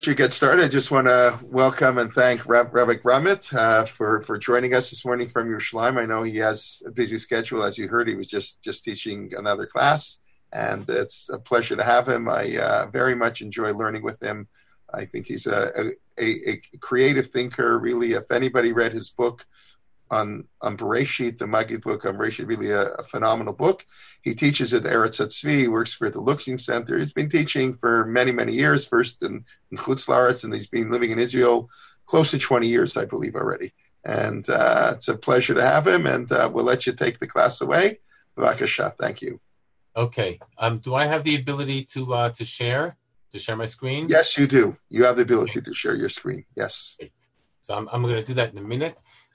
To get started, I just want to welcome and thank Rabbi Grummet for joining us this morning from Yerushalayim. I know he has a busy schedule. As you heard, he was just teaching another class, and it's a pleasure to have him. I very much enjoy learning with him. I think he's a creative thinker, really. If anybody read his book on Bereshit, the Maggid book on Bereshit, really a phenomenal book. He teaches at Eretz Tzvi, works for the Luxing Center. He's been teaching for many, many years, first in Chutz La'aretz, and he's been living in Israel close to 20 years, I believe, already. And it's a pleasure to have him, and we'll let you take the class away. B'vakasha, thank you. Okay. Do I have the ability to share my screen? Yes, you do. You have the ability to share your screen. Yes. Great. So I'm going to do that in a minute.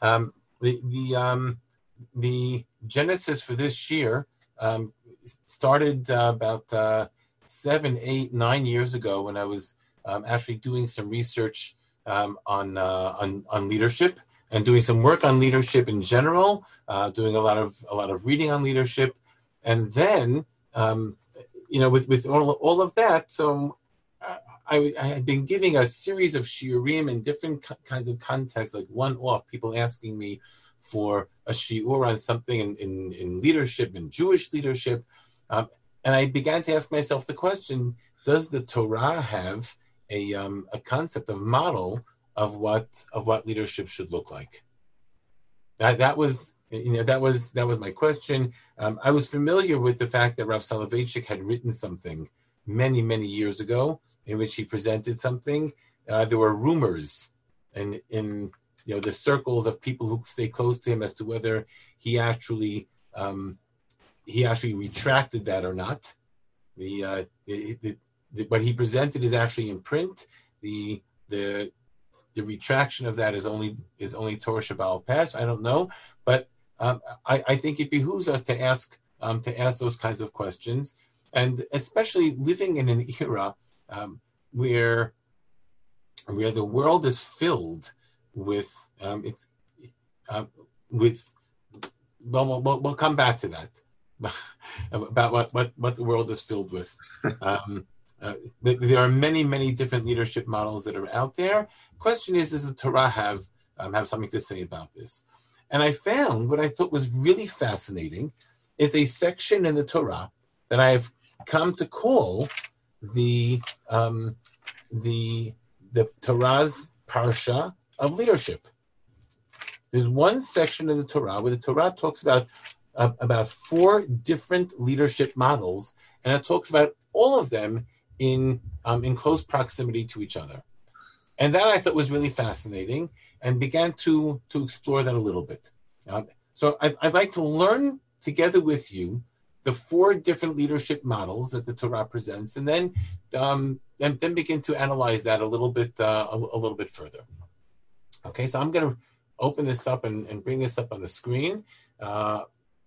The genesis for this year started about 7, 8, 9 years ago when I was actually doing some research on leadership and doing some work on leadership in general, doing a lot of reading on leadership, and then with all of that, so I had been giving a series of shiurim in different kinds of contexts, like one-off, people asking me for a shiur on something in leadership, in Jewish leadership. And I began to ask myself the question, does the Torah have a concept, a model of what leadership should look like? That was my question. I was familiar with the fact that Rav Soloveitchik had written something many, many years ago, in which he presented something. There were rumors in the circles of people who stay close to him as to whether he actually retracted that or not. What he presented is actually in print. The retraction of that is only Torah Shabbal Pass. I don't know, but I think it behooves us to ask those kinds of questions, and especially living in an era where the world is filled with we'll come back to that about what the world is filled with. There are many different leadership models that are out there. Question is, does the Torah have something to say about this? And I found what I thought was really fascinating is a section in the Torah that I've come to call the Torah's parsha of leadership. There's one section in the Torah where the Torah talks about 4 different leadership models, and it talks about all of them in close proximity to each other. And that I thought was really fascinating, and began to explore that a little bit. So I'd like to learn together with you the 4 different leadership models that the Torah presents, and then begin to analyze that a little bit further. Okay, so I'm going to open this up and bring this up on the screen. I'm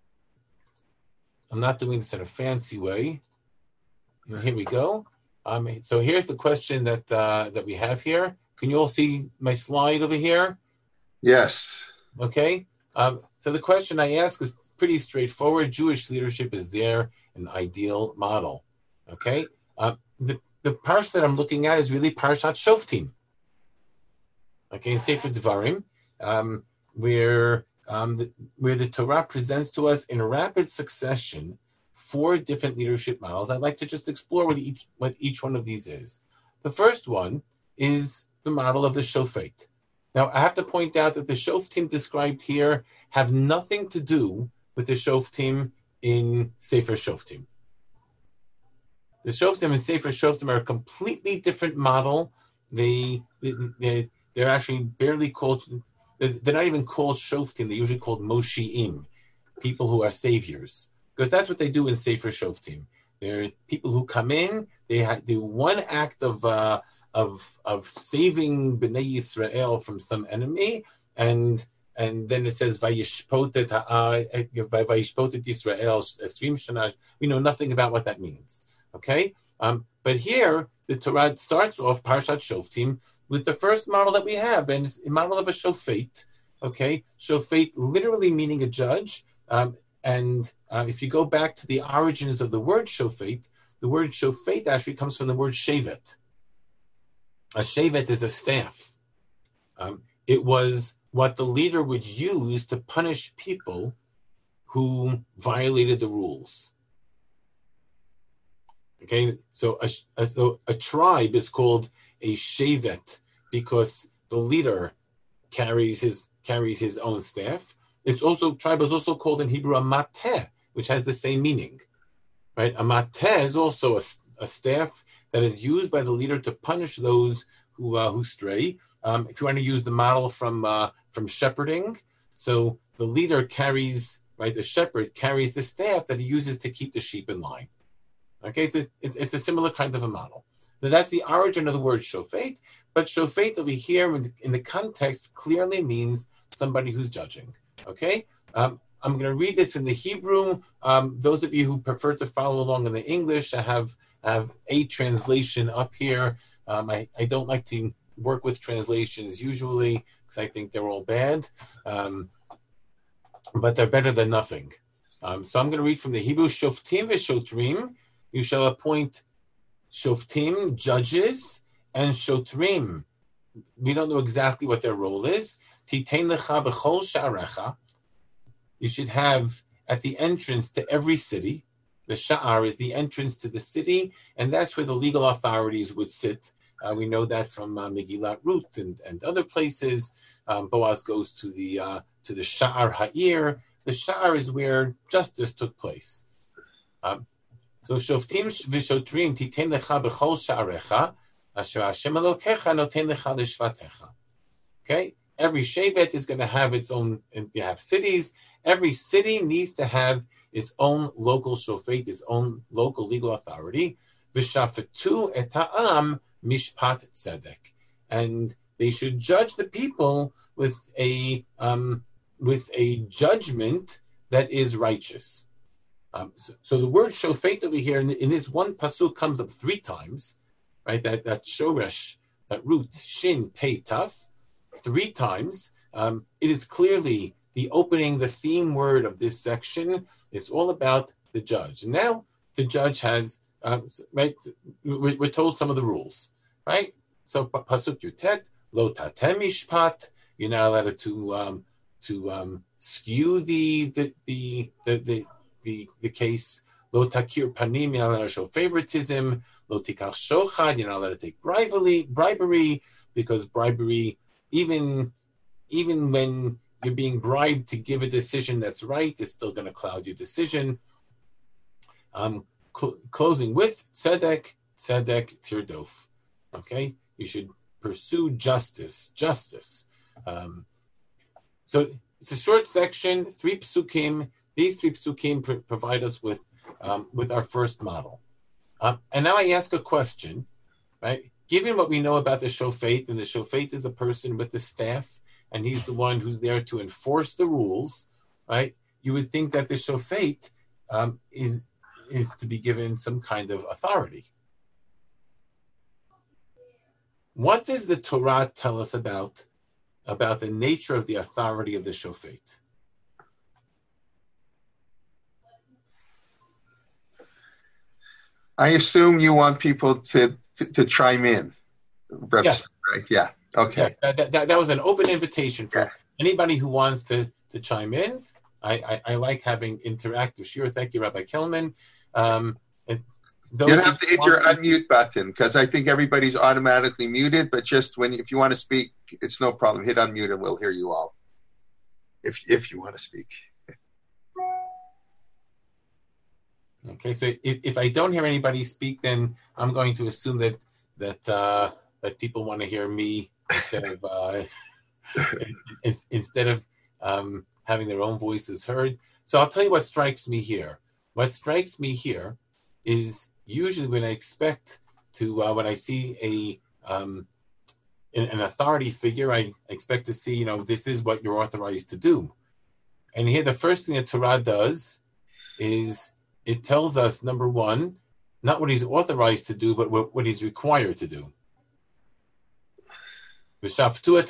not doing this in a fancy way. And here we go. So here's the question that we have here. Can you all see my slide over here? Yes. Okay. So the question I ask is pretty straightforward. Jewish leadership is there an ideal model? Okay. The parsha that I'm looking at is really Parshat Shoftim. Okay, in Sefer Devarim, where the Torah presents to us in rapid succession 4 different leadership models. I'd like to just explore what each one of these is. The first one is the model of the Shofet. Now, I have to point out that the Shoftim described here have nothing to do with the Shoftim in Sefer Shoftim. The Shoftim in Sefer Shoftim are a completely different model. They're actually barely called, they're not even called Shoftim. They're usually called Moshi'im, people who are saviors, because that's what they do in Sefer Shoftim. They're people who come in, they do one act of saving Bnei Yisrael from some enemy, and then it says Vayishpotet Yisrael Esrim Shana. We know nothing about what that means. Okay, but here the Torah starts off Parshat Shoftim with the first model that we have, and it's a model of a shofet. Okay, shofet literally meaning a judge, and if you go back to the origins of the word shofet actually comes from the word shevet. A shevet is a staff. It was what the leader would use to punish people who violated the rules. Okay, so a tribe is called a shevet because the leader carries his own staff. Tribe is also called in Hebrew a mateh, which has the same meaning, right? A mateh is also a staff that is used by the leader to punish those who stray. If you want to use the model from shepherding, so the leader carries, right, the shepherd carries the staff that he uses to keep the sheep in line. Okay, it's a similar kind of a model. Now, that's the origin of the word shofet, but shofet over here in the context clearly means somebody who's judging. Okay, I'm going to read this in the Hebrew. Those of you who prefer to follow along in the English, I have a translation up here. I don't like to work with translations usually because I think they're all bad, but they're better than nothing. So I'm going to read from the Hebrew, Shoftim v'shotrim. You shall appoint shoftim, judges, and shotrim. We don't know exactly what their role is. Titein lecha b'chol sha'arecha. You should have at the entrance to every city. The sha'ar is the entrance to the city, and that's where the legal authorities would sit. We know that from Megillat Ruth and other places. Boaz goes to the sha'ar ha'ir. The sha'ar is where justice took place. So shoftim v'shotrim titein lecha b'chol sha'arecha asher Hashem Elokecha noten lecha l'shvatecha. Okay, every shevet is going to have its own. And you have cities. Every city needs to have its own local shofet, its own local legal authority. V'shafetu et ha'am mishpat tzedek, and they should judge the people with a judgment that is righteous. So the word shofet over here in this one pasuk comes up 3 times, right? That shoresh, that root, shin, pei, taf, 3 times. It is clearly the theme word of this section. It's all about the judge. Now the judge has, right? We're told some of the rules, right? So pasuk yutet, lo tatem mishpat. You're not allowed to skew the case. Lo takir panim, you're not allowed to show favoritism. Lo tikach shochad, you're not allowed to take bribery, because bribery, even when you're being bribed to give a decision that's right, it's still going to cloud your decision. Closing with tzedek tirdof. Okay, you should pursue justice. So it's a short section, 3 psukim. These 3 psukim provide us with our first model. And now I ask a question, right? Given what we know about the shofet, and the shofet is the person with the staff, and he's the one who's there to enforce the rules, right? You would think that the shofet is to be given some kind of authority. What does the Torah tell us about the nature of the authority of the shofet? I assume you want people to chime in. Yes. Right. Yeah. Okay. Yeah, that was an open invitation for anybody who wants to chime in. I like having interactive. Sure. Thank you, Rabbi Kelman. You don't have to hit your unmute button because I think everybody's automatically muted. But just if you want to speak, it's no problem. Hit unmute and we'll hear you all. If you want to speak. Okay, so if I don't hear anybody speak, then I'm going to assume that people want to hear me instead of having their own voices heard. So I'll tell you what strikes me here. What strikes me here is usually when I expect to when I see an authority figure, I expect to see, this is what you're authorized to do. And here the first thing that Torah does is it tells us, number one, not what he's authorized to do, but what he's required to do. The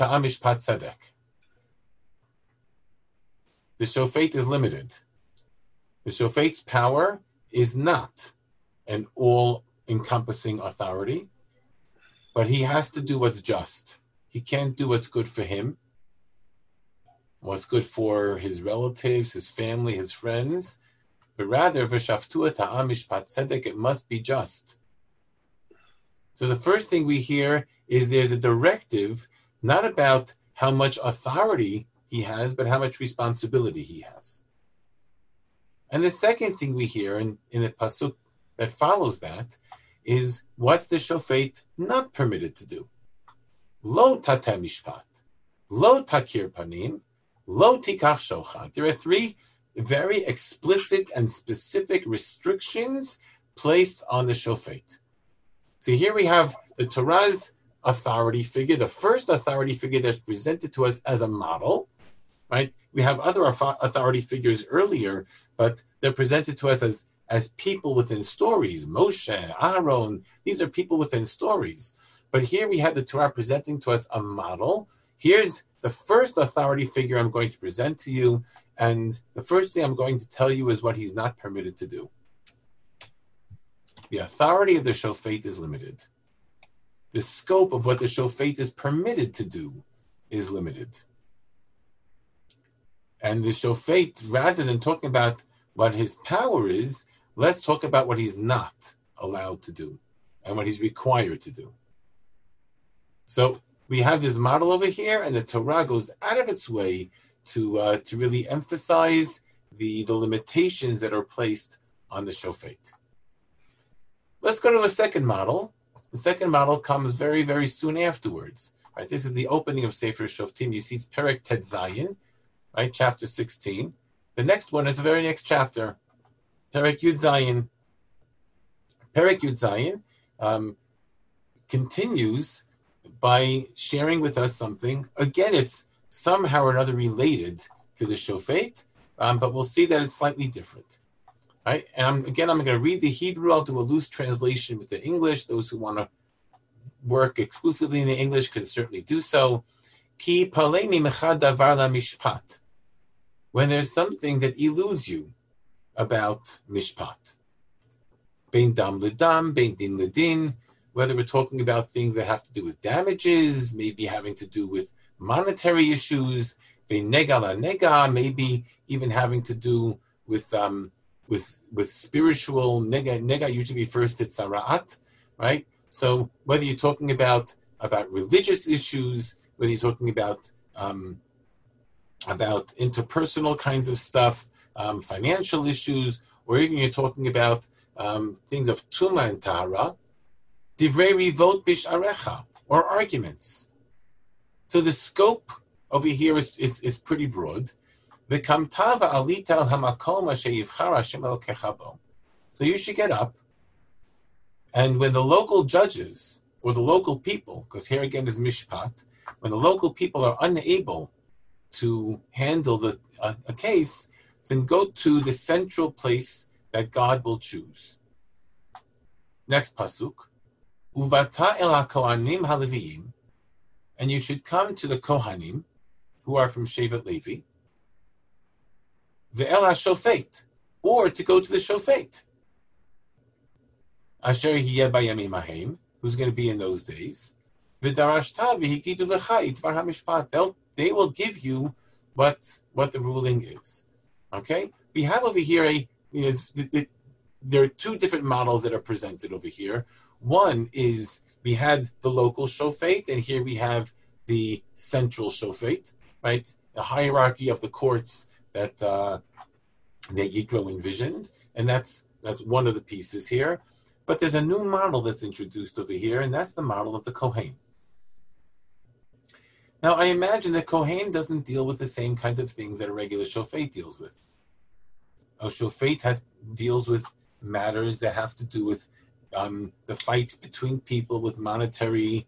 shofet is limited. The shofet's power is not an all-encompassing authority, but he has to do what's just. He can't do what's good for him, what's good for his relatives, his family, his friends, but rather, v'shaftu ta'am mishpat tzedek, it must be just. So the first thing we hear is there's a directive, not about how much authority he has, but how much responsibility he has. And the second thing we hear in the pasuk that follows that is what's the shofet not permitted to do? Lo tateh mishpat, lo takir panim, lo tikach shochad. There are three very explicit and specific restrictions placed on the shofet. So here we have the Torah's authority figure, the first authority figure that's presented to us as a model, right? We have other authority figures earlier, but they're presented to us as people within stories. Moshe, Aaron, these are people within stories. But here we have the Torah presenting to us a model. Here's the first authority figure I'm going to present to you, and the first thing I'm going to tell you is what he's not permitted to do. The authority of the shofet is limited. The scope of what the shofet is permitted to do is limited. And the shofet, rather than talking about what his power is, let's talk about what he's not allowed to do and what he's required to do. So we have this model over here, and the Torah goes out of its way to really emphasize the limitations that are placed on the shofet. Let's go to a second model. The second model comes very, very soon afterwards. Right? This is the opening of Sefer Shoftim. You see it's Perek Tet Zayin, right? Chapter 16. The next one is the very next chapter, Perek Yud Zayin. Perek Yud Zayin continues by sharing with us something. Again, it's somehow or another related to the shofet, but we'll see that it's slightly different. Right? And I'm going to read the Hebrew. I'll do a loose translation with the English. Those who want to work exclusively in the English can certainly do so. Ki palemi mechad davar la mishpat. When there's something that eludes you about mishpat. Bein dam ledam, bein din ledin. Whether we're talking about things that have to do with damages, maybe having to do with monetary issues, bein nega la nega, maybe even having to do with spiritual nega usually refers to tzara'at, right? So whether you're talking about religious issues, whether you're talking about interpersonal kinds of stuff, financial issues, or even you're talking about things of tuma and tahara, divrei rivot bish'arecha, or arguments. So the scope over here is pretty broad. So you should get up, and when the local judges, or the local people, because here again is mishpat, when the local people are unable to handle a case, then go to the central place that God will choose. Next pasuk, uvata el hakohanim haleviyim, and you should come to the kohanim, who are from Shevet Levi, ve'el hashofet, or to go to the shofet, asher hiyeh bayamim hahem, who's going to be in those days, v'darashta v'higidu lecha itvar hamishpat, they will give you what the ruling is. Okay, we have over here there are two different models that are presented over here. One is we had the local shofet, and here we have the central shofet, right? The hierarchy of the courts that Yitro envisioned, and that's one of the pieces here. But there's a new model that's introduced over here, and that's the model of the Kohen. Now, I imagine that Kohen doesn't deal with the same kinds of things that a regular shofet deals with. A shofet deals with matters that have to do with the fights between people with monetary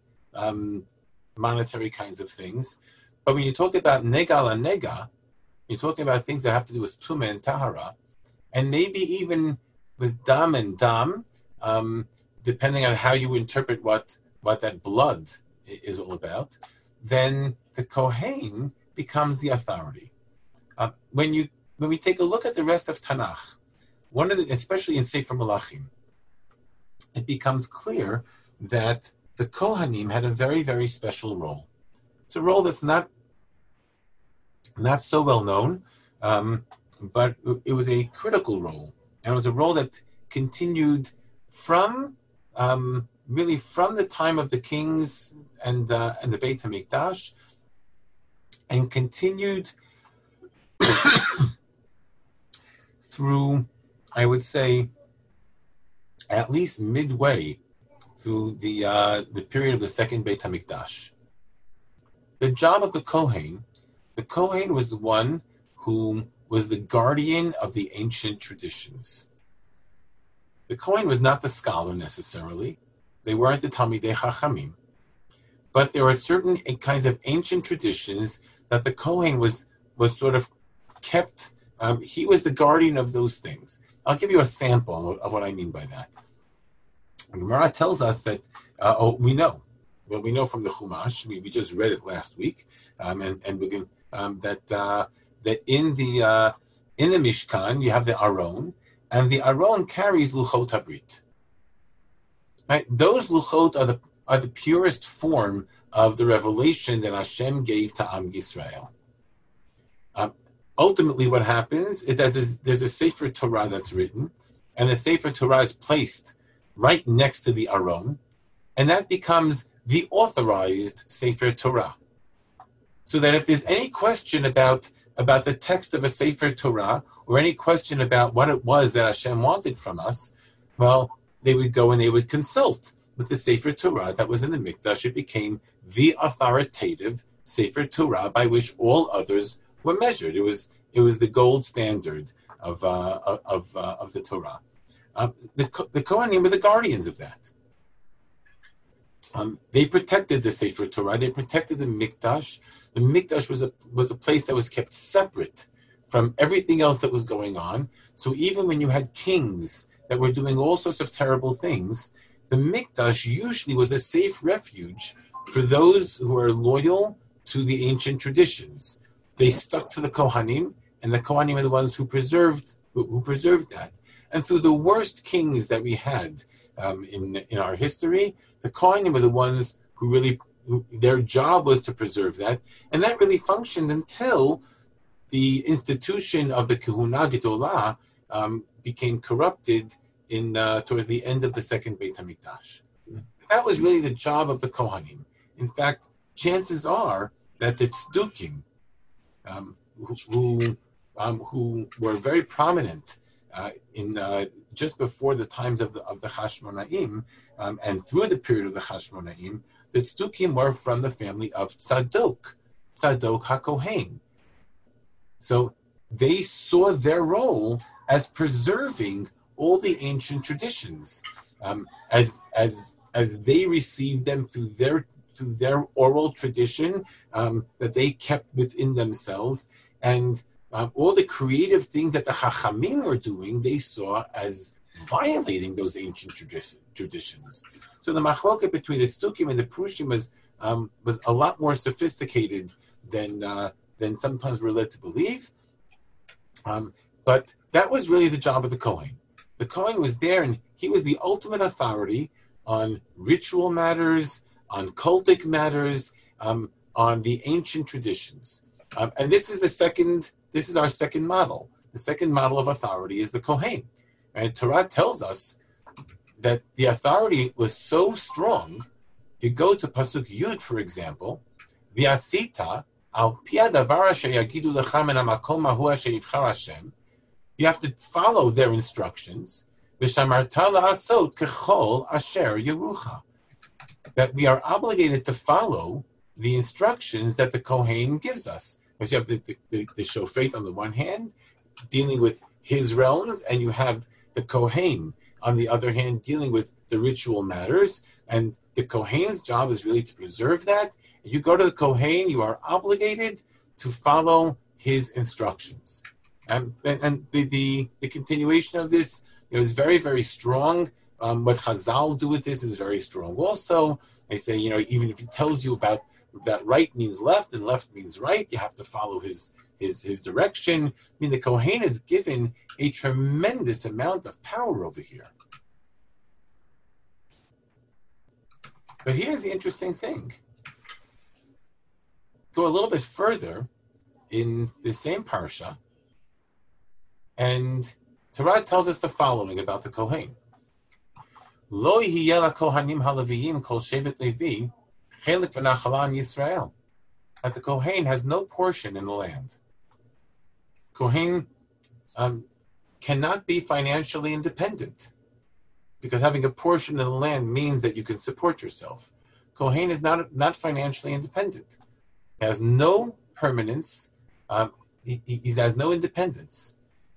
kinds of things. But when you talk about nega la nega, you're talking about things that have to do with tumah and tahara, and maybe even with dam and dam, depending on how you interpret what that blood is all about, then the Kohen becomes the authority. When we take a look at the rest of Tanakh, especially in Sefer Melachim, it becomes clear that the Kohanim had a very, very special role. It's a role that's not so well known, but it was a critical role. And it was a role that continued from really from the time of the kings and the Beit HaMikdash, and continued through, I would say, at least midway through the period of the second Beit HaMikdash. The job of the Kohen was the one who was the guardian of the ancient traditions. The Kohen was not the scholar necessarily. They weren't the Talmidei Chachamim. But there were certain kinds of ancient traditions that the Kohen was sort of kept. He was the guardian of those things. I'll give you a sample of what I mean by that. Gemara tells us that, we know from the Chumash, we just read it last week, and we can, that in the Mishkan you have the Aron, and the Aron carries Luchot HaBrit. Right? Those Luchot are the purest form of the revelation that Hashem gave to Am Yisrael. Ultimately, what happens is that there's a Sefer Torah that's written, and the Sefer Torah is placed right next to the Aron, and that becomes the authorized Sefer Torah. So that if there's any question about the text of a Sefer Torah, or any question about what it was that Hashem wanted from us, well, they would go and they would consult with the Sefer Torah that was in the Mikdash. It became the authoritative Sefer Torah by which all others were measured. It was the gold standard of the Torah. The Kohanim were the guardians of that. They protected the Sefer Torah. They protected the Mikdash. The Mikdash was a place that was kept separate from everything else that was going on. So even when you had kings that were doing all sorts of terrible things, the Mikdash usually was a safe refuge for those who are loyal to the ancient traditions. They stuck to the Kohanim, and the Kohanim are the ones who preserved that. And through the worst kings that we had in our history, the Kohanim were the ones who their job was to preserve that, and that really functioned until the institution of the Kehuna Gedolah became corrupted towards the end of the second Beit HaMikdash. That was really the job of the Kohanim. In fact, chances are that the Tzdukim, who were very prominent in just before the times of the Hashmonaim, and through the period of the Hashmonaim, the Tzdukim were from the family of Tzadok HaKohen. So they saw their role as preserving all the ancient traditions, as they received them through their oral tradition that they kept within themselves, and all the creative things that the Chachamim were doing, they saw as violating those ancient traditions. So the machloket between the Tzdukim and the Prushim was a lot more sophisticated than sometimes we're led to believe. But that was really the job of the Kohen. The Kohen was there, and he was the ultimate authority on ritual matters, on cultic matters, on the ancient traditions. And this is our second model. The second model of authority is the Kohen. And Torah tells us that the authority was so strong. If you go to Pasuk Yud, for example, V'asita al pia davar asher yagidu lecha min hamakom hahu asher yivchar Hashem, you have to follow their instructions. V'shamarta la'asot kechol asher yerucha. That we are obligated to follow the instructions that the Kohen gives us. Because you have the shofet on the one hand, dealing with his realms, and you have the Kohen on the other hand, dealing with the ritual matters. And the Kohen's job is really to preserve that. You go to the Kohen, you are obligated to follow his instructions. And the continuation of this is very, very strong. What Chazal do with this is very strong. Also, they say, even if he tells you about that right means left and left means right, you have to follow his direction. I mean, the Kohen is given a tremendous amount of power over here. But here's the interesting thing. Go a little bit further in the same parsha, and Torah tells us the following about the Kohen. Lo yiyeh kohanim halaviyim kol shevet Levi chelik v'nachala Yisrael. That the Kohen has no portion in the land. Kohen cannot be financially independent, because having a portion of the land means that you can support yourself. Kohen is not financially independent. He has no permanence. He has no independence.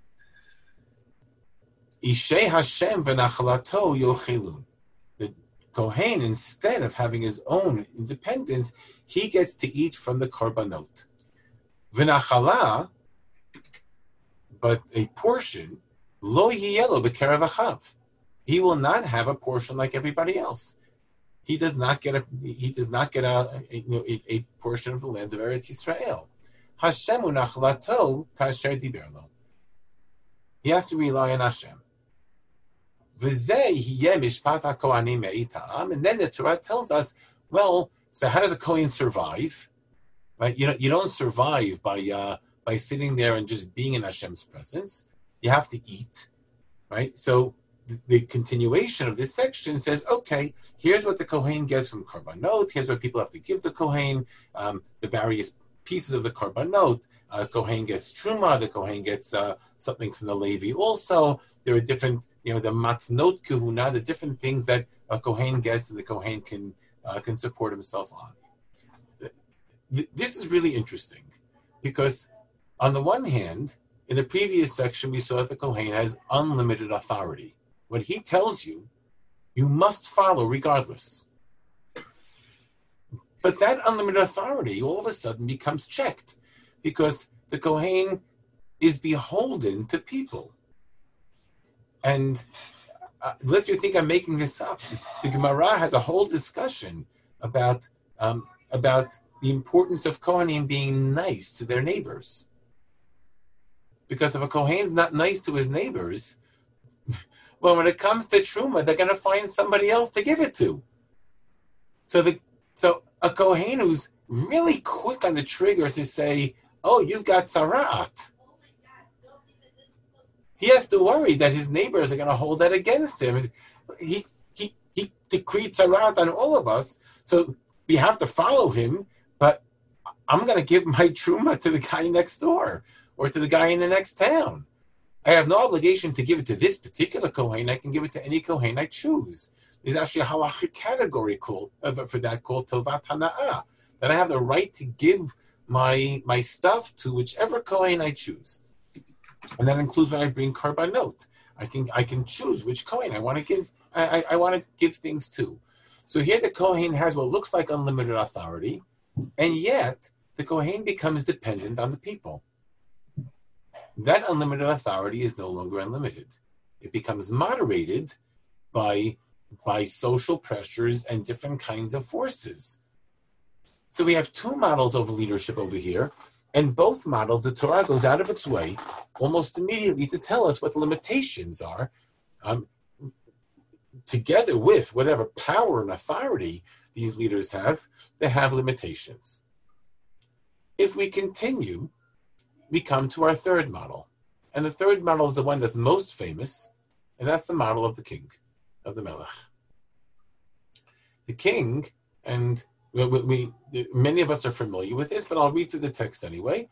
Ishei Hashem v'nachalato yochelun. The Kohen, instead of having his own independence, he gets to eat from the korbanot. V'nachala, but a portion, lo yiyelo b'kerev achav. He will not have a portion like everybody else. He does not get a portion of the land of Eretz Yisrael. Hashem unachlato kasher diberlo. He has to rely on Hashem. And then the Torah tells us, well, so how does a Kohen survive? Right? You don't survive by sitting there and just being in Hashem's presence. You have to eat, right? So the continuation of this section says, okay, here's what the Kohen gets from Korbanot. Here's what people have to give the Kohen, the various pieces of the Korbanot. Kohen gets Truma, the Kohen gets something from the Levi also. There are different, the Matnot Kehuna, the different things that a Kohen gets and the Kohen can support himself on. This is really interesting because on the one hand, in the previous section, we saw that the Kohen has unlimited authority. What he tells you, you must follow regardless. But that unlimited authority all of a sudden becomes checked because the Kohen is beholden to people. And lest you think I'm making this up, the Gemara has a whole discussion about the importance of Kohanim being nice to their neighbors. Because if a Kohen's not nice to his neighbors, well, when it comes to Truma, they're going to find somebody else to give it to. So a Kohen who's really quick on the trigger to say, oh, you've got Sarat, he has to worry that his neighbors are going to hold that against him. He decreed Sarat on all of us, so we have to follow him, but I'm going to give my Truma to the guy next door or to the guy in the next town. I have no obligation to give it to this particular Kohen. I can give it to any Kohen I choose. There's actually a halachic category for that called Tovat Hana'ah, that I have the right to give my stuff to whichever Kohen I choose. And that includes when I bring Korbanot. I can choose which Kohen I want to give. I want to give things to. So here the Kohen has what looks like unlimited authority, and yet the Kohen becomes dependent on the people. That unlimited authority is no longer unlimited. It becomes moderated by social pressures and different kinds of forces. So we have two models of leadership over here, and both models, the Torah goes out of its way almost immediately to tell us what the limitations are, together with whatever power and authority these leaders have, they have limitations. If we continue, we come to our third model. And the third model is the one that's most famous, and that's the model of the king, of the Melech. The king, and many of us are familiar with this, but I'll read through the text anyway.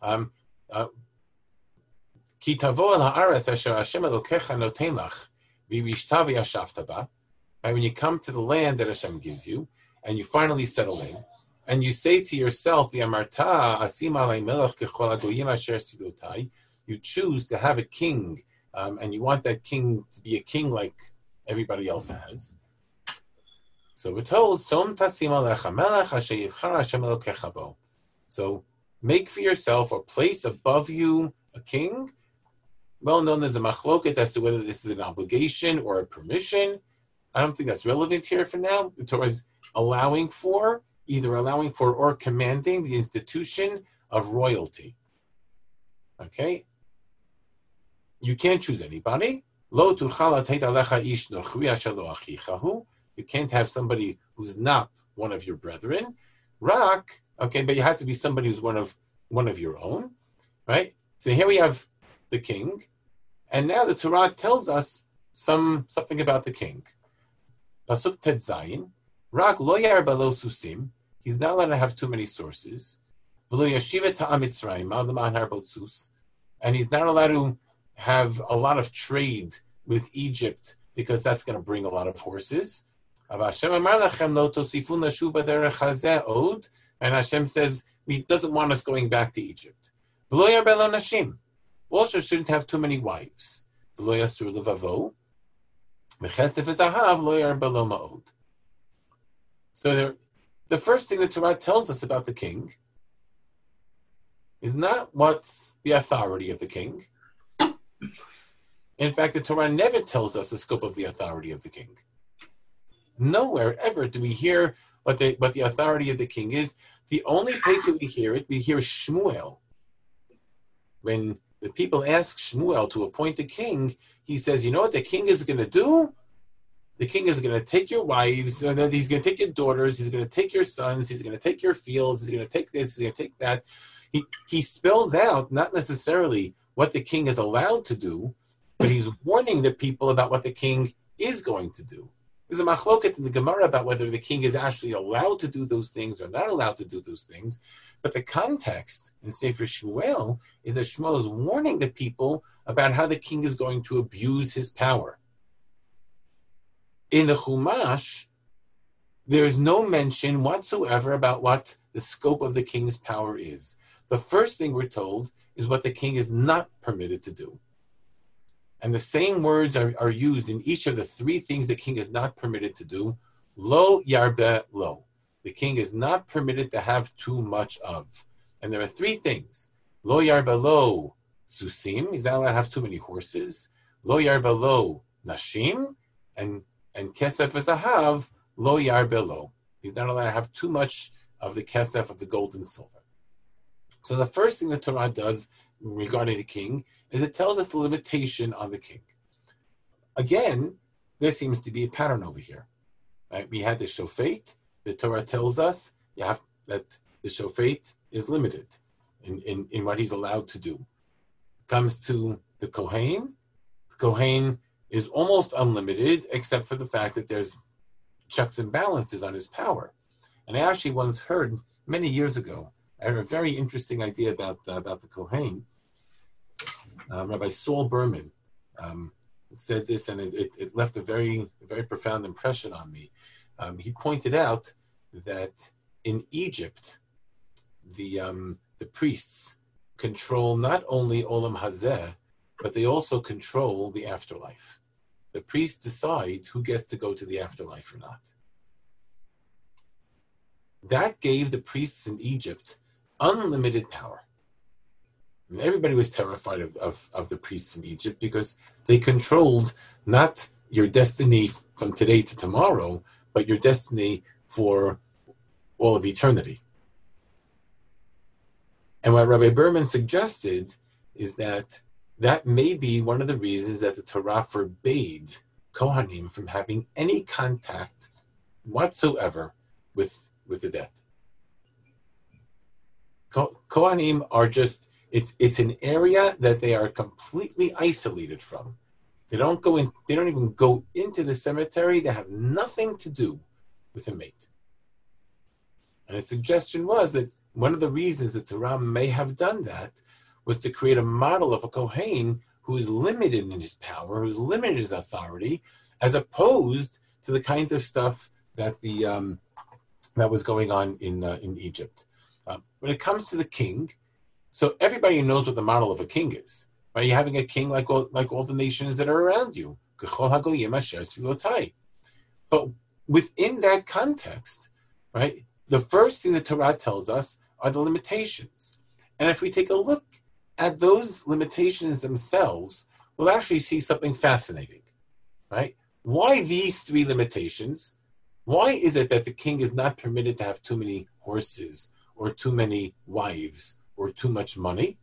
Ki tavo el haaretz asher Hashem Elokecha noten lach, v'yishta v'yashavta ba. When you come to the land that Hashem gives you, and you finally settle in, and you say to yourself, "V'amarta asim alei melech kechol hagoyim asher svidotai," you choose to have a king, and you want that king to be a king like everybody else has. So we're told, "Som tasim alecha melech asher yivchar Hashem Elokecha bo." So make for yourself or place above you a king. Well known as a machloket as to whether this is an obligation or a permission. I don't think that's relevant here for now. The Torah is either allowing for or commanding the institution of royalty. Okay? You can't choose anybody. Lo tuchal ateit alecha ish nochri asher lo achicha hu. You can't have somebody who's not one of your brethren. Rak, okay, but it has to be somebody who's one of your own, right? So here we have the king, and now the Torah tells us something about the king. Pasuk Tet Zayin, Rak lo yar balo susim. He's not allowed to have too many sources. V'lo yashiva ta'am Mitzrayim al l'ma'an har sus. And he's not allowed to have a lot of trade with Egypt because that's going to bring a lot of horses. And Hashem says he doesn't want us going back to Egypt. Also shouldn't have too many wives. So the first thing the Torah tells us about the king is not what's the authority of the king. In fact, the Torah never tells us the scope of the authority of the king. Nowhere ever do we hear what the authority of the king is. The only place where we hear Shmuel. When the people ask Shmuel to appoint a king, he says, you know what the king is going to do? The king is going to take your wives, he's going to take your daughters, he's going to take your sons, he's going to take your fields, he's going to take this, he's going to take that. He spells out not necessarily what the king is allowed to do, but he's warning the people about what the king is going to do. There's a machloket in the Gemara about whether the king is actually allowed to do those things or not allowed to do those things. But the context in Sefer Shmuel is that Shmuel is warning the people about how the king is going to abuse his power. In the Chumash, there is no mention whatsoever about what the scope of the king's power is. The first thing we're told is what the king is not permitted to do. And the same words are used in each of the three things the king is not permitted to do. Lo yarbe lo. The king is not permitted to have too much of. And there are three things. Lo yarbe lo susim. He's not allowed to have too many horses. Lo yarbe lo nashim. And kesef v'zahav lo yarbe lo. He's not allowed to have too much of the kesef, of the gold and silver. So the first thing the Torah does regarding the king is it tells us the limitation on the king. Again, there seems to be a pattern over here. Right? We had the shofet. The Torah tells us that the shofet is limited in what he's allowed to do. Comes to the Kohen. The Kohen is almost unlimited, except for the fact that there's checks and balances on his power. And I actually once heard many years ago, I had a very interesting idea about the Kohen. Rabbi Saul Berman said this, and it left a very, very profound impression on me. He pointed out that in Egypt, the priests control not only Olam Hazeh, but they also control the afterlife. The priests decide who gets to go to the afterlife or not. That gave the priests in Egypt unlimited power. And everybody was terrified of the priests in Egypt because they controlled not your destiny from today to tomorrow, but your destiny for all of eternity. And what Rabbi Berman suggested is that may be one of the reasons that the Torah forbade Kohanim from having any contact whatsoever with the dead. Kohanim are just, it's an area that they are completely isolated from. They don't even go into the cemetery. They have nothing to do with a mate. And the suggestion was that one of the reasons that Torah may have done that was to create a model of a Kohen who is limited in his power, who is limited in his authority, as opposed to the kinds of stuff that that was going on in Egypt. When it comes to the king, so everybody knows what the model of a king is. Right? You're having a king like all the nations that are around you. But within that context, right, the first thing the Torah tells us are the limitations. And if we take a look at those limitations themselves, we'll actually see something fascinating. Right? Why these three limitations? Why is it that the king is not permitted to have too many horses or too many wives or too much money?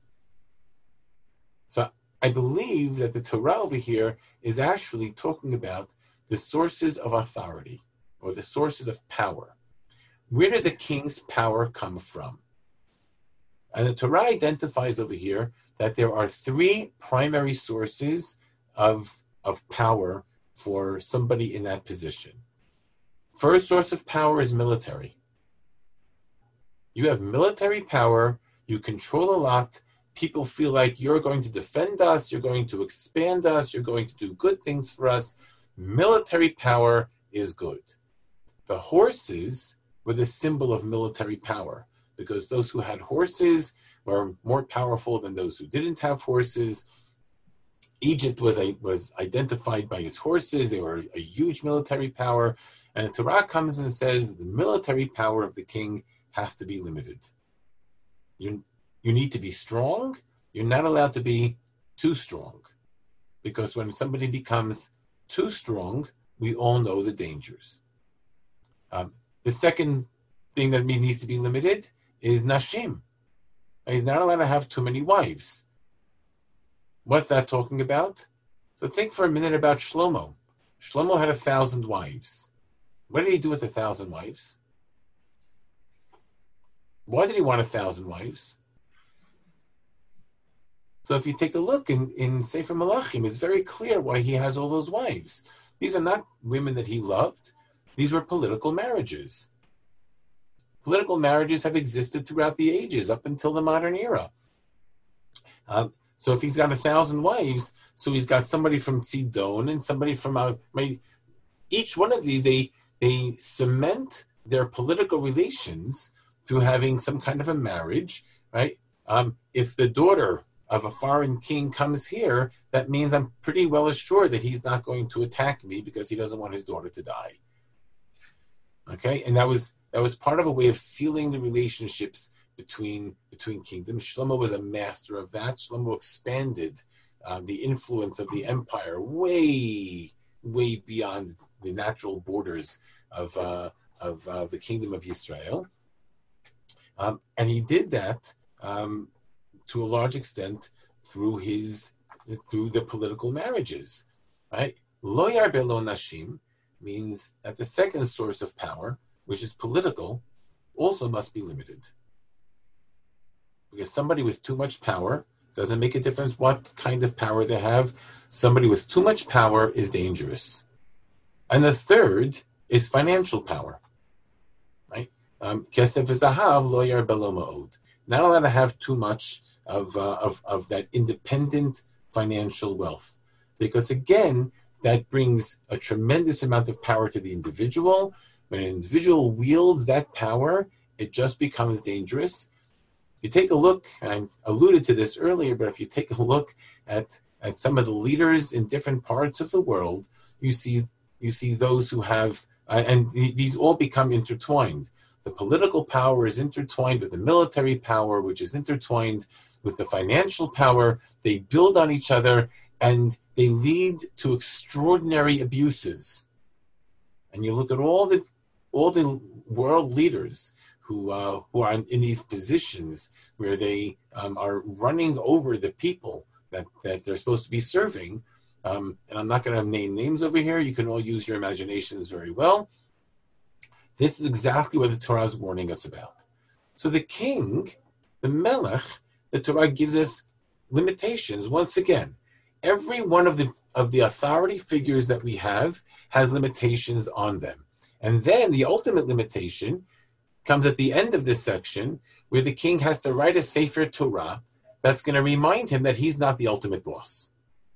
So I believe that the Torah over here is actually talking about the sources of authority. or the sources of power. Where does a king's power come from? And the Torah identifies over here that there are three primary sources of power for somebody in that position. First source of power is military. You have military power, you control a lot, people feel like you're going to defend us, you're going to expand us, you're going to do good things for us. Military power is good. The horses were the symbol of military power, because those who had horses were more powerful than those who didn't have horses. Egypt was identified by its horses. They were a huge military power. And the Torah comes and says the military power of the king has to be limited. You need to be strong. You're not allowed to be too strong. Because when somebody becomes too strong, we all know the dangers. The second thing that needs to be limited is nashim. He's not allowed to have too many wives. What's that talking about? So think for a minute about Shlomo. Shlomo had 1,000 wives. What did he do with 1,000 wives? Why did he want 1,000 wives? So if you take a look in Sefer Malachim, it's very clear why he has all those wives. These are not women that he loved. These were political marriages. Political marriages have existed throughout the ages, up until the modern era. So if he's got 1,000 wives, so he's got somebody from Tzidon and somebody from each one of these, they cement their political relations through having some kind of a marriage, right? If the daughter of a foreign king comes here, that means I'm pretty well assured that he's not going to attack me because he doesn't want his daughter to die. Okay, and that was part of a way of sealing the relationships between kingdoms. Shlomo was a master of that. Shlomo expanded the influence of the empire way beyond the natural borders of the kingdom of Israel, and he did that to a large extent through the political marriages. Right? Lo yarbe lo nashim means that the second source of power, which is political, also must be limited. Because somebody with too much power, doesn't make a difference what kind of power they have, somebody with too much power is dangerous. And the third is financial power. Right? Kesef v'zahav lo yarbe lo ma'od. Not allowed to have too much of that independent financial wealth. Because again, that brings a tremendous amount of power to the individual. When an individual wields that power, it just becomes dangerous. You take a look, and I alluded to this earlier, but if you take a look at some of the leaders in different parts of the world, you see those who have, and these all become intertwined. The political power is intertwined with the military power, which is intertwined with the financial power. They build on each other, and they lead to extraordinary abuses. And you look at all the world leaders who are in these positions where they are running over the people that they're supposed to be serving. And I'm not going to name names over here. You can all use your imaginations very well. This is exactly what the Torah is warning us about. So the king, the melech, the Torah gives us limitations. Once again, every one of the authority figures that we have has limitations on them. And then the ultimate limitation comes at the end of this section, where the king has to write a Sefer Torah that's going to remind him that he's not the ultimate boss.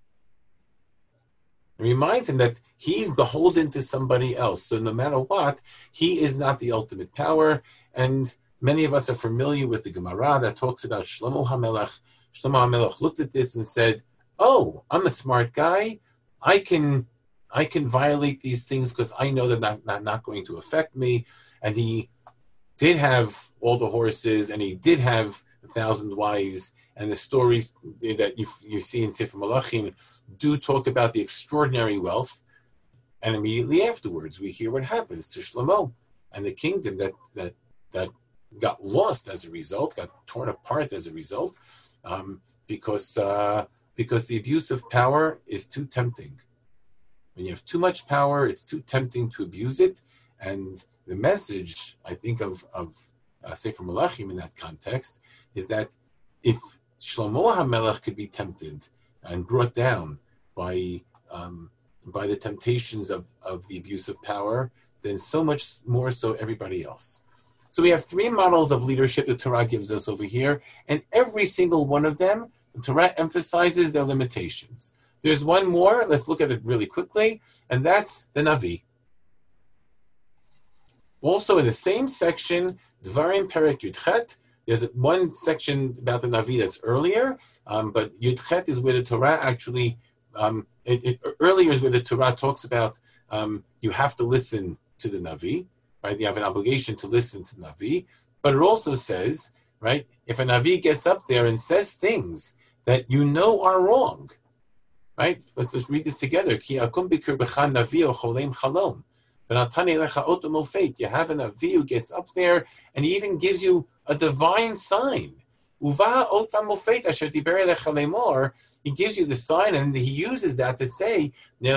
It reminds him that he's beholden to somebody else. So no matter what, he is not the ultimate power. And many of us are familiar with the Gemara that talks about Shlomo HaMelech. Shlomo HaMelech looked at this and said, "Oh, I'm a smart guy. I can violate these things because I know they're not going to affect me." And he did have all the horses, and he did have 1,000 wives. And the stories that you see in Sefer Malachim do talk about the extraordinary wealth. And immediately afterwards, we hear what happens to Shlomo and the kingdom that got lost as a result, got torn apart as a result, because the abuse of power is too tempting. When you have too much power, it's too tempting to abuse it, And the message, I think, of Sefer Melachim in that context is that if Shlomo HaMelech could be tempted and brought down by the temptations of the abuse of power, then so much more so everybody else. So we have three models of leadership the Torah gives us over here, and every single one of them, the Torah emphasizes their limitations. There's one more, let's look at it really quickly, and that's the Navi. Also in the same section, Dvarim Perek Yudchet, there's one section about the Navi that's earlier, but Yudchet is where the Torah actually, earlier is where the Torah talks about you have to listen to the Navi, right? You have an obligation to listen to the Navi, but it also says, right, if a Navi gets up there and says things that you know are wrong, right? Let's just read this together. Ki akum bikir b'chan Navi o cholem chalom. You have a Navi who gets up there and he even gives you a divine sign. He gives you the sign and he uses that to say,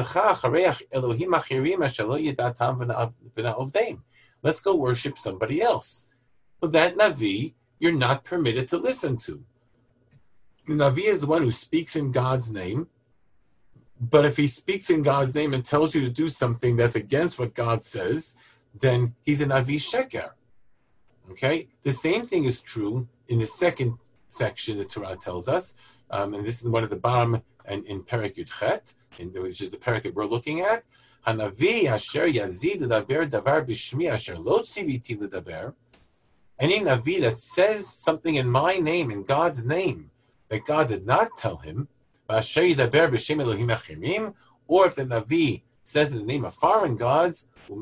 let's go worship somebody else. But that Navi, you're not permitted to listen to. The Navi is the one who speaks in God's name. But if he speaks in God's name and tells you to do something that's against what God says, then he's an Navi Sheker. Okay? The same thing is true in the second section the Torah tells us, and this is one at the bottom in Perek Yudchet, which is the Perek that we're looking at. Hanavi asher yazid ledaber davar b'shmi asher lo tziviti ledaber. Any Navi that says something in my name, in God's name, that God did not tell him, or if the Navi says in the name of foreign gods, so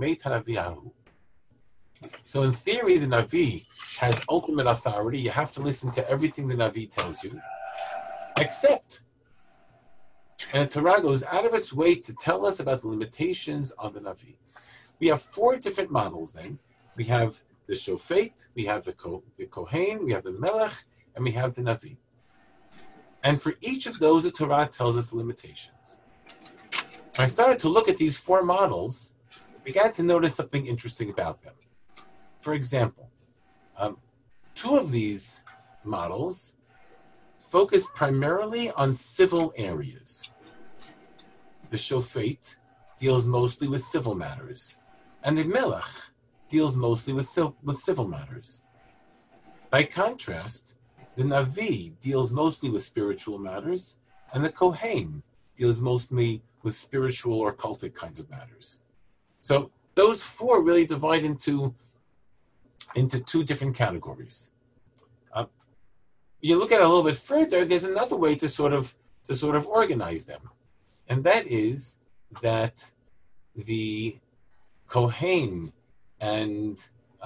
in theory, the Navi has ultimate authority. You have to listen to everything the Navi tells you, except, and the Torah goes out of its way to tell us about the limitations of the Navi. We have four different models then. We have the Shofet, we have the Kohen, we have the Melech, and we have the Navi. And for each of those, the Torah tells us the limitations. When I started to look at these four models, I began to notice something interesting about them. For example, two of these models focus primarily on civil areas. The Shofet deals mostly with civil matters, and the Melech deals mostly with civil matters. By contrast, the Navi deals mostly with spiritual matters, and the Kohen deals mostly with spiritual or cultic kinds of matters. So those four really divide into two different categories. You look at it a little bit further, there's another way to sort of organize them, and that is that the Kohen and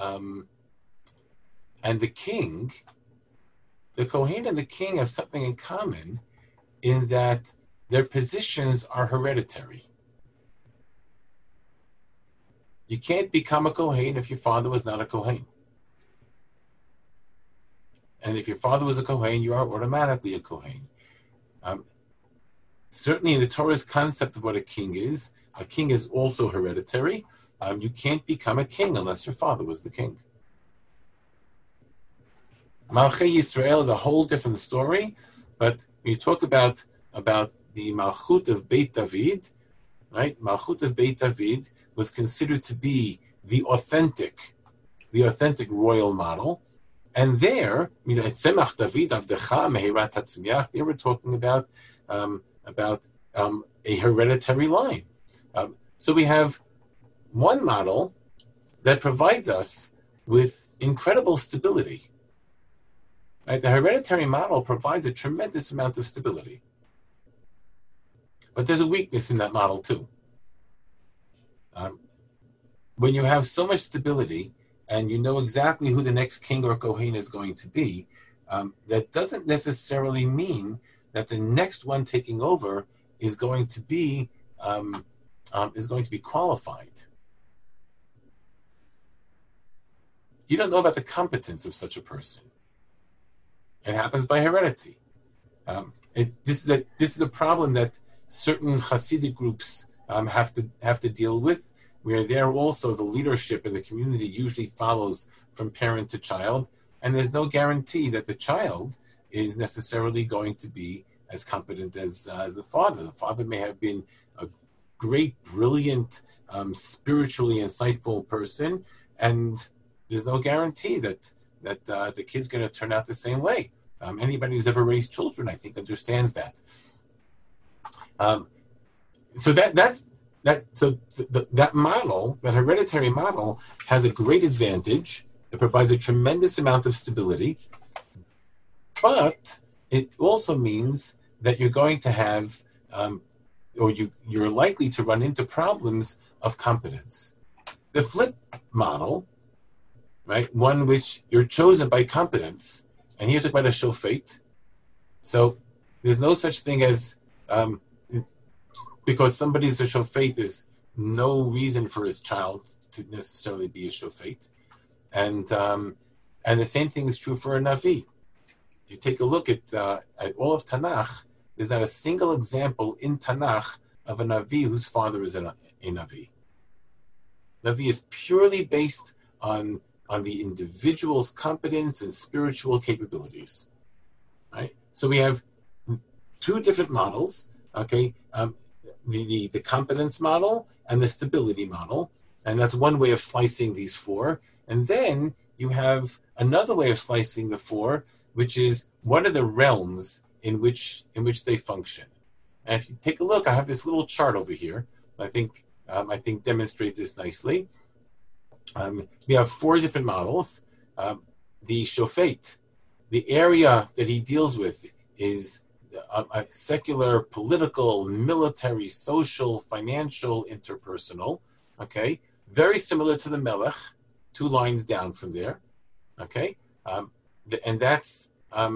the king. The Kohen and the king have something in common in that their positions are hereditary. You can't become a Kohen if your father was not a Kohen. And if your father was a Kohen, you are automatically a Kohen. Certainly in the Torah's concept of what a king is also hereditary. You can't become a king unless your father was the king. Malchei Yisrael is a whole different story, but when you talk about the Malchut of Beit David, right? Malchut of Beit David was considered to be the authentic royal model, and there, at Tzemach David Avdecha Mehirat Hatzmiach, they were talking about a hereditary line. So we have one model that provides us with incredible stability. Right? The hereditary model provides a tremendous amount of stability. But there's a weakness in that model too. When you have so much stability and you know exactly who the next king or Kohen is going to be, that doesn't necessarily mean that the next one taking over is going to be qualified. You don't know about the competence of such a person. It happens by heredity. This is a problem that certain Hasidic groups have to deal with where there also the leadership in the community usually follows from parent to child, and there's no guarantee that the child is necessarily going to be as competent as the father. The father may have been a great, brilliant, spiritually insightful person, and there's no guarantee that the kid's going to turn out the same way. Anybody who's ever raised children, I think, understands that. So that model, that hereditary model, has a great advantage. It provides a tremendous amount of stability, but it also means that you're going to have, you're likely to run into problems of competence. The flip model, right, one which you're chosen by competence, and here talk about a shofet. So there's no such thing as, because somebody's a shofet, there's no reason for his child to necessarily be a shofet. And the same thing is true for a Navi. You take a look at all of Tanakh, there's not a single example in Tanakh of a Navi whose father is a Navi. Navi is purely based on the individual's competence and spiritual capabilities, right? So we have two different models, okay? The competence model and the stability model, and that's one way of slicing these four. And then you have another way of slicing the four, which is what are the realms in which they function. And if you take a look, I have this little chart over here. I think demonstrates this nicely. We have four different models. The shofet, the area that he deals with is a secular, political, military, social, financial, interpersonal. Okay, very similar to the melech, 2 lines down from there. Okay, and that's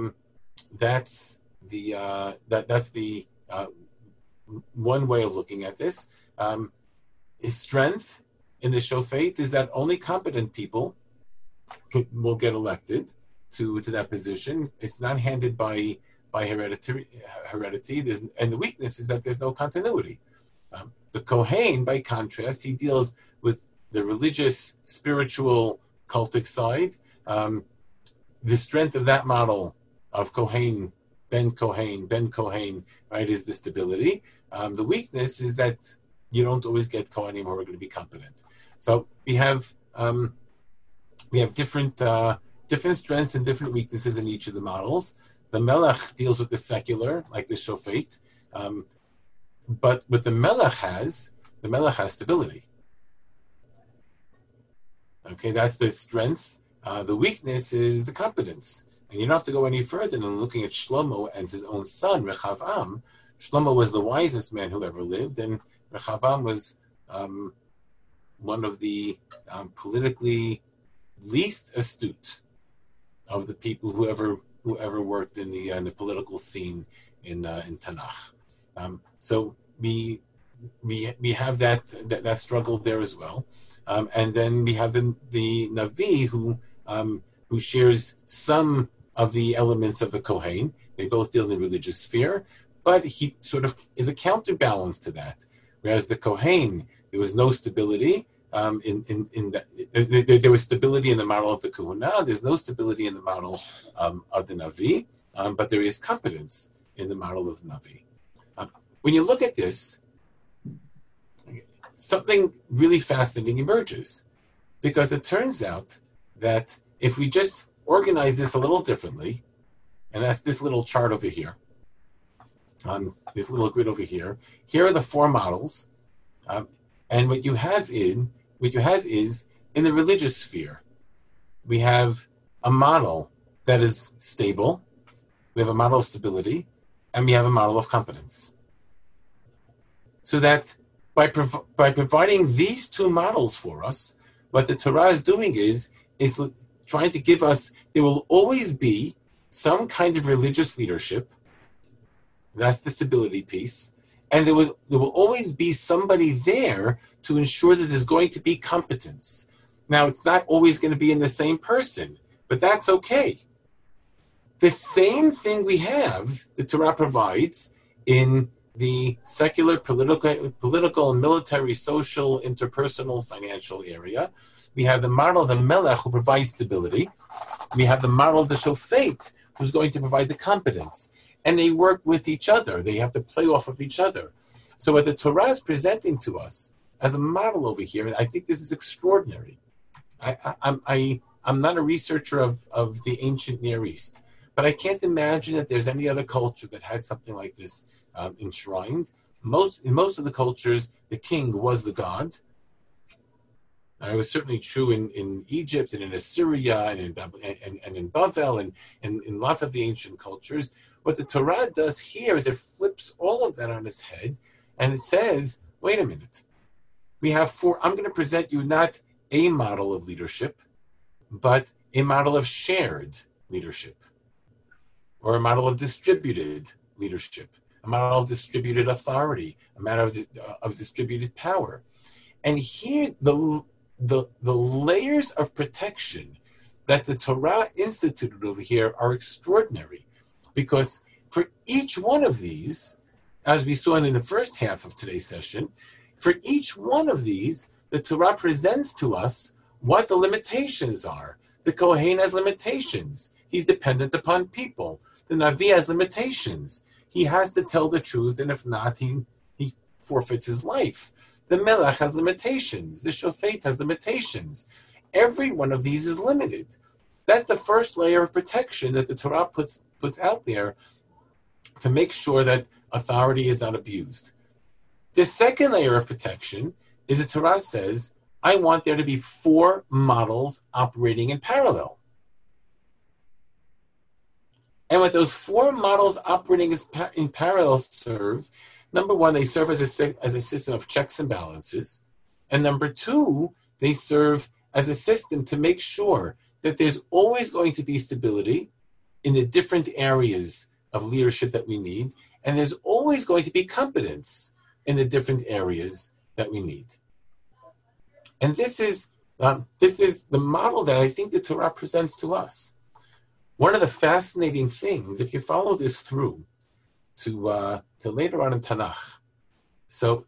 the one way of looking at this. His strength in the shofet is that only competent people will get elected to that position. It's not handed by heredity. And the weakness is that there's no continuity. The Kohen, by contrast, he deals with the religious, spiritual, cultic side. The strength of that model of Kohen, Ben Kohen, right, is the stability. The weakness is that you don't always get Kohanim who are going to be competent. So we have different strengths and different weaknesses in each of the models. The Melech deals with the secular, like the Shofet, but what the Melech has stability. Okay, that's the strength. The weakness is the competence. And you don't have to go any further than looking at Shlomo and his own son, Rechavam. Shlomo was the wisest man who ever lived, and Rechavam was one of the politically least astute of the people who ever worked in the political scene in Tanakh. So we have that struggle there as well, and then we have the Navi who shares some of the elements of the Kohen. They both deal in the religious sphere, but he sort of is a counterbalance to that. Whereas the Kohen, there was no stability in that. There was stability in the model of the Kahuna. There's no stability in the model of the Navi, but there is competence in the model of the Navi. When you look at this, something really fascinating emerges, because it turns out that if we just organize this a little differently, and that's this little chart over here, this little grid over here. Here are the four models, and what you have is in the religious sphere, we have a model that is stable, we have a model of stability, and we have a model of competence. So that by providing these two models for us, what the Torah is doing is trying to give us, there will always be some kind of religious leadership. That's the stability piece. And there will always be somebody there to ensure that there's going to be competence. Now, it's not always going to be in the same person, but that's okay. The same thing we have, the Torah provides in the secular, political, military, social, interpersonal, financial area. We have the model of the Melech, who provides stability. We have the model of the Shofet, who's going to provide the competence. And they work with each other. They have to play off of each other. So what the Torah is presenting to us as a model over here, and I think this is extraordinary. I'm not a researcher of the ancient Near East, but I can't imagine that there's any other culture that has something like this enshrined. In most of the cultures, the king was the god. It was certainly true in Egypt and in Assyria and in Bavel and in lots of the ancient cultures. What the Torah does here is it flips all of that on its head, and it says, wait a minute. I'm going to present you not a model of leadership, but a model of shared leadership, or a model of distributed leadership, a model of distributed authority, a model of distributed power. And here, the layers of protection that the Torah instituted over here are extraordinary, because for each one of these, as we saw in the first half of today's session, for each one of these, the Torah presents to us what the limitations are. The Kohen has limitations. He's dependent upon people. The Navi has limitations. He has to tell the truth, and if not, he forfeits his life. The Melech has limitations. The Shofet has limitations. Every one of these is limited. That's the first layer of protection that the Torah puts out there to make sure that authority is not abused. The second layer of protection is the Torah says, I want there to be 4 models operating in parallel. And what those 4 models operating in parallel serve, number one, they serve as a system of checks and balances. And number 2, they serve as a system to make sure that there's always going to be stability in the different areas of leadership that we need. And there's always going to be competence in the different areas that we need. And this is the model that I think the Torah presents to us. One of the fascinating things, if you follow this through to later on in Tanakh, so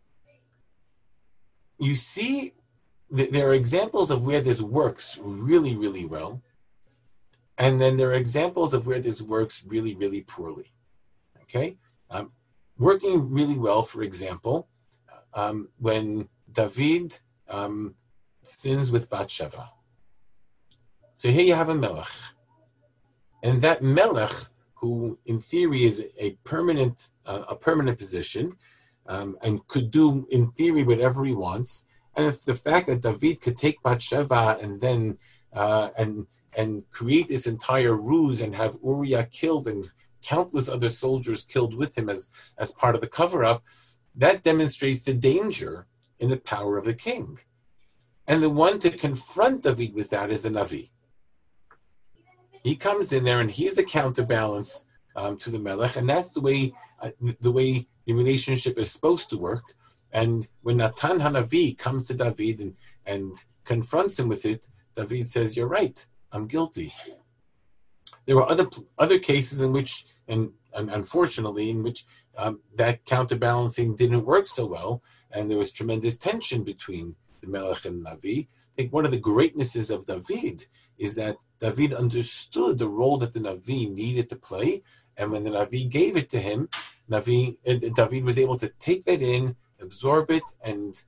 you see that there are examples of where this works really, really well, and then there are examples of where this works really, really poorly. Okay? Working really well, for example, when David sins with Bathsheba. So here you have a melech. And that melech, who in theory is a permanent position, and could do in theory whatever he wants, and if the fact that David could take Bathsheba and then and create this entire ruse and have Uriah killed and countless other soldiers killed with him as part of the cover-up, that demonstrates the danger in the power of the king. And the one to confront David with that is the Navi. He comes in there and he's the counterbalance to the Melech, and that's the way the relationship is supposed to work. And when Natan Hanavi comes to David and confronts him with it, David says, "You're right, I'm guilty." There were other cases in which, and unfortunately, in which that counterbalancing didn't work so well, and there was tremendous tension between the Melech and Navi. I think one of the greatnesses of David is that David understood the role that the Navi needed to play, and when the Navi gave it to him, David was able to take that in, absorb it, and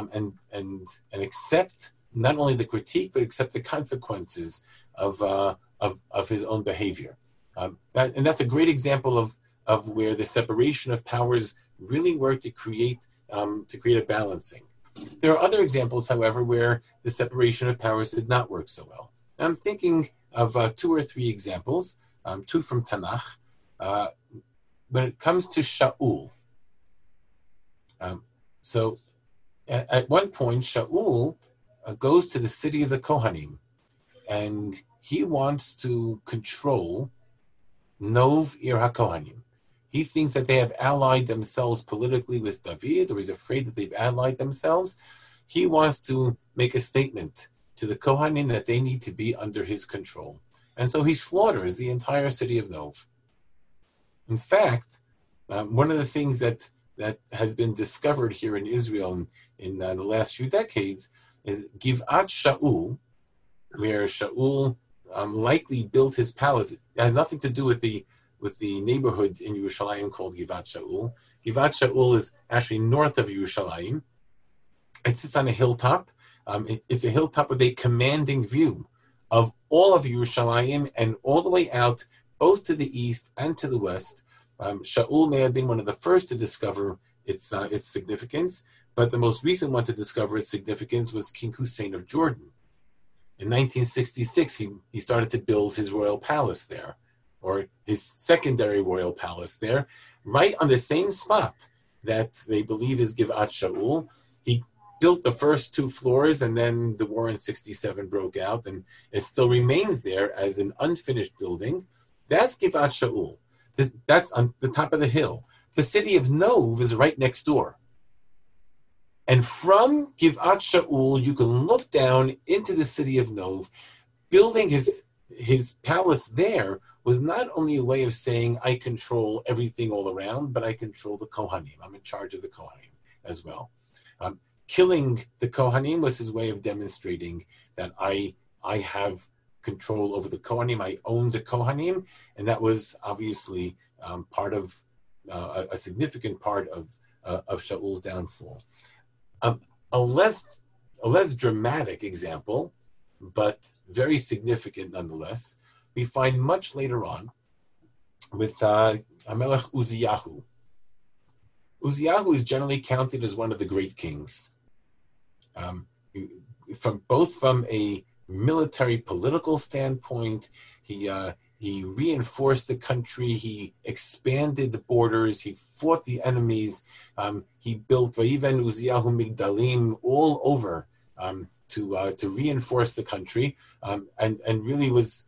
accept not only the critique but accept the consequences of his own behavior. And that's a great example of where the separation of powers really worked to create a balancing. There are other examples, however, where the separation of powers did not work so well. I'm thinking of 2 or 3 examples, 2 from Tanakh. When it comes to Shaul, so at one point, Shaul goes to the city of the Kohanim, and he wants to control Nov Ir HaKohanim. He thinks that they have allied themselves politically with David, or he's afraid that they've allied themselves. He wants to make a statement to the Kohanim that they need to be under his control. And so he slaughters the entire city of Nov. In fact, one of the things that has been discovered here in Israel in the last few decades is Givat Shaul, where Shaul likely built his palace. It has nothing to do with the neighborhood in Yerushalayim called Givat Shaul. Givat Shaul is actually north of Yerushalayim. It sits on a hilltop. It's a hilltop with a commanding view of all of Yerushalayim and all the way out, both to the east and to the west. Shaul may have been one of the first to discover its significance, but the most recent one to discover its significance was King Hussein of Jordan. In 1966, he started to build his royal palace there, or his secondary royal palace there, right on the same spot that they believe is Givat Shaul. He built the first 2 floors, and then the war in 67 broke out, and it still remains there as an unfinished building. That's Givat Shaul. That's on the top of the hill. The city of Nov is right next door. And from Givat Shaul, you can look down into the city of Nov. Building his palace there was not only a way of saying, I control everything all around, but I control the Kohanim. I'm in charge of the Kohanim as well. Killing the Kohanim was his way of demonstrating that I have control over the Kohanim. I own the Kohanim, and that was obviously part of a significant part of Shaul's downfall. A less dramatic example, but very significant nonetheless, we find much later on with Hamelech Uziyahu. Uziyahu is generally counted as one of the great kings. From a military political standpoint, he reinforced the country, he expanded the borders, he fought the enemies, he built Vayiven Uziyahu Migdalim all over to reinforce the country, and really was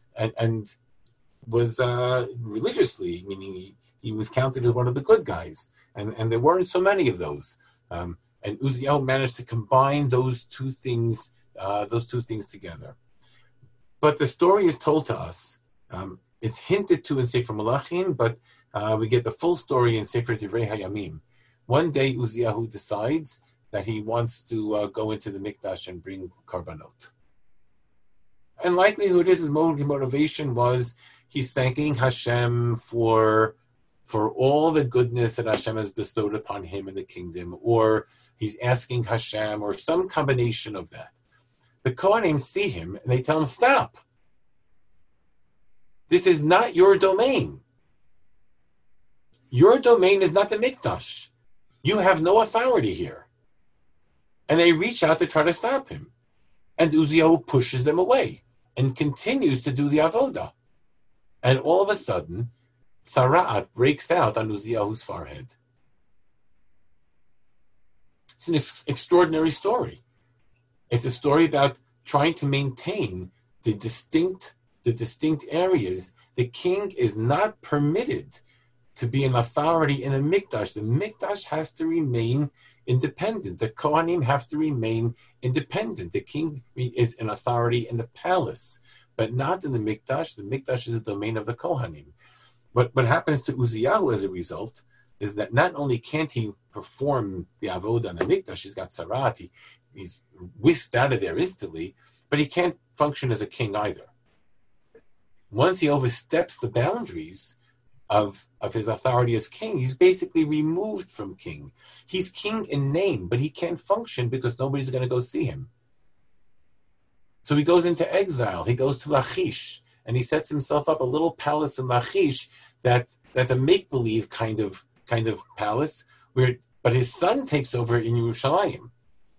religiously, meaning he was counted as one of the good guys, and there weren't so many of those. And Uziyahu managed to combine those two things together. But the story is told to us. It's hinted to in Sefer Malachim, but we get the full story in Sefer Divrei Hayamim. One day, Uziyahu decides that he wants to go into the Mikdash and bring Karbanot. And likelihood is his motivation was he's thanking Hashem for all the goodness that Hashem has bestowed upon him in the kingdom, or he's asking Hashem, or some combination of that. The Kohanim see him and they tell him, stop. This is not your domain. Your domain is not the Mikdash. You have no authority here. And they reach out to try to stop him. And Uziyahu pushes them away and continues to do the avodah. And all of a sudden, Sara'at breaks out on Uziyahu's forehead. It's an extraordinary story. It's a story about trying to maintain the distinct areas. The king is not permitted to be an authority in a mikdash. The mikdash has to remain independent. The Kohanim have to remain independent. The king is an authority in the palace, but not in the mikdash. The mikdash is the domain of the Kohanim. What happens to Uziyahu as a result is that not only can't he perform the avodah in the mikdash, he's got sarat, he's whisked out of there instantly, but he can't function as a king either. Once he oversteps the boundaries of his authority as king, he's basically removed from king. He's king in name, but he can't function because nobody's going to go see him. So he goes into exile. He goes to Lachish, and he sets himself up a little palace in Lachish that's a make-believe kind of palace, but his son takes over in Yerushalayim,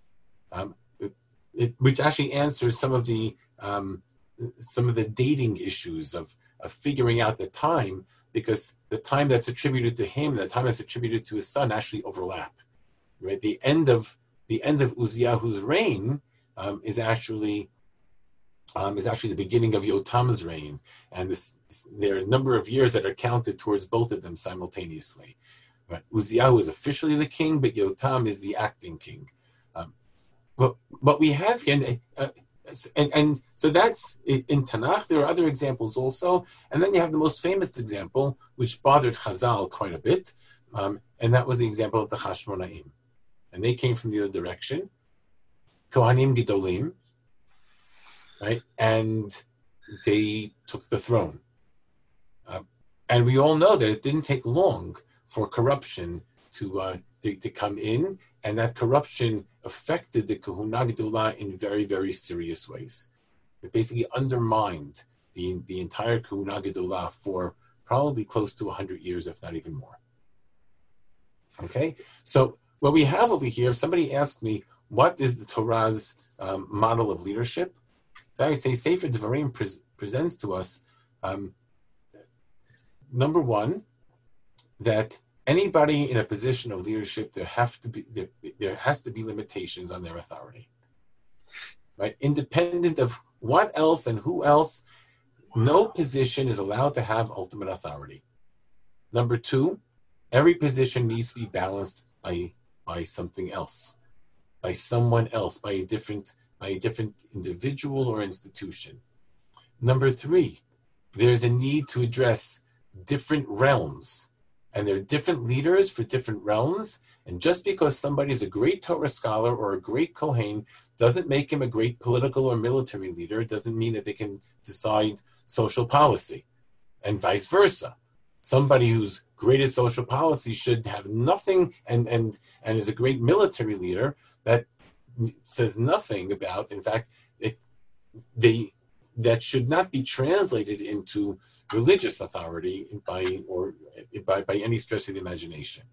which actually answers some of the dating issues of figuring out the time, because the time that's attributed to him and the time that's attributed to his son actually overlap. Right, the end of Uziyahu's reign is actually the beginning of Yotam's reign, and there are a number of years that are counted towards both of them simultaneously. Right? Uziyahu is officially the king, but Yotam is the acting king. What we have here, and so that's in Tanakh. There are other examples also, and then you have the most famous example, which bothered Chazal quite a bit, And that was the example of the Hashmonaim. And they came from the other direction, Kohanim Gedolim, right? And they took the throne. And we all know that it didn't take long for corruption to come in, and that corruption affected the Kahuna Gedolah in very, very serious ways. It basically undermined the entire Kahuna Gedolah for probably close to 100 years, if not even more. Okay, so what we have over here, if somebody asked me, what is the Torah's model of leadership? So I would say Sefer Devarim presents to us, number one, that anybody in a position of leadership, there has to be limitations on their authority, right? Independent of what else and who else, no position is allowed to have ultimate authority. Number two, every position needs to be balanced by something else, by someone else, by a different individual or institution. Number three, there's a need to address different realms, and there are different leaders for different realms. And just because somebody is a great Torah scholar or a great Kohen doesn't make him a great political or military leader. It doesn't mean that they can decide social policy, and vice versa. Somebody who's great at social policy should have nothing, and is a great military leader that says nothing about, in fact, that should not be translated into religious authority by any stretch of the imagination.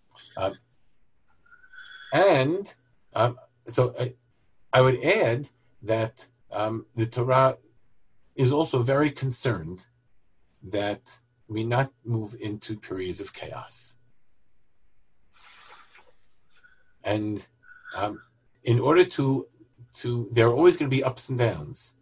So I would add that the Torah is also very concerned that we not move into periods of chaos. And in order to there are always going to be ups and downs,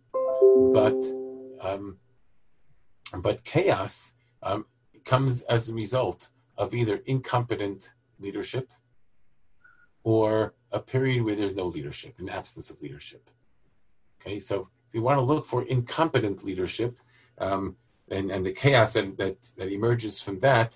but chaos comes as a result of either incompetent leadership or a period where there's no leadership, an absence of leadership. Okay, so if you want to look for incompetent leadership and the chaos that emerges from that,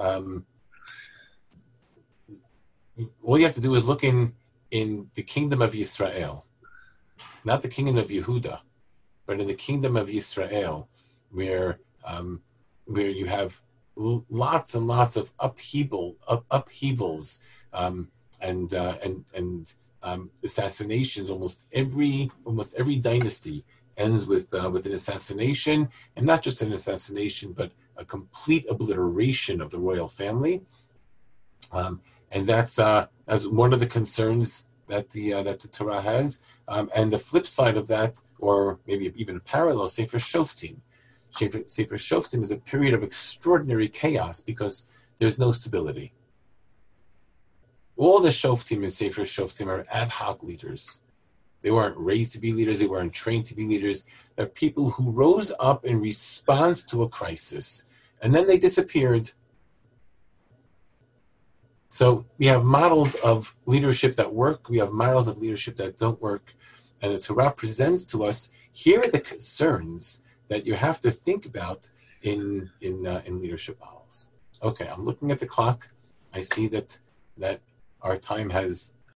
all you have to do is look in the kingdom of Yisrael, not the kingdom of Yehuda, but in the kingdom of Yisrael, where you have lots and lots of upheavals and assassinations. Almost every dynasty ends with an assassination, and not just an assassination, but a complete obliteration of the royal family. And that's as one of the concerns that the Torah has. And the flip side of that, or maybe even a parallel, Sefer Shoftim. Sefer Shoftim is a period of extraordinary chaos because there's no stability. All the Shoftim in Sefer Shoftim are ad hoc leaders. They weren't raised to be leaders. They weren't trained to be leaders. They're people who rose up in response to a crisis, and then they disappeared. So we have models of leadership that work. We have models of leadership that don't work. And the Torah presents to us, here are the concerns that you have to think about in leadership models. Okay, I'm looking at the clock. I see that our time has